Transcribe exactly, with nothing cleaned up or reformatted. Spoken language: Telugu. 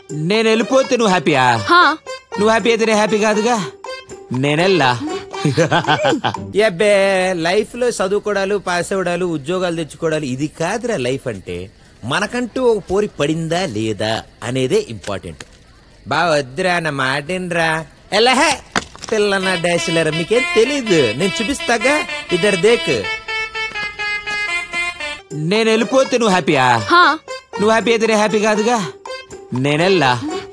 నేను వెళ్ళిపోతే నువ్వు హ్యాపీయా? నువ్వు హ్యాపీ అయితే నేను హ్యాపీ కాదుగా. నేనెల్లా ఎబ్బే లైఫ్ లో చదువుకోవడాలు, పాస్ అవ్వడాలు, ఉద్యోగాలు తెచ్చుకోవడాలు ఇది కాదురా లైఫ్ అంటే. మనకంటూ ఒక పోరి పడిందా లేదా అనేదే ఇంపార్టెంట్. బా వద్దురా నా మాటినరా. ఎలాహే పిల్లన డాష్ మీకేం తెలీదు, నేను చూపిస్తాగా. ఇద్దరు దేక్. నేను వెళ్ళిపోతే నువ్వు హ్యాపీయా? నువ్వు హ్యాపీ అయితే నేను హ్యాపీ కాదుగా. నేనెల్లా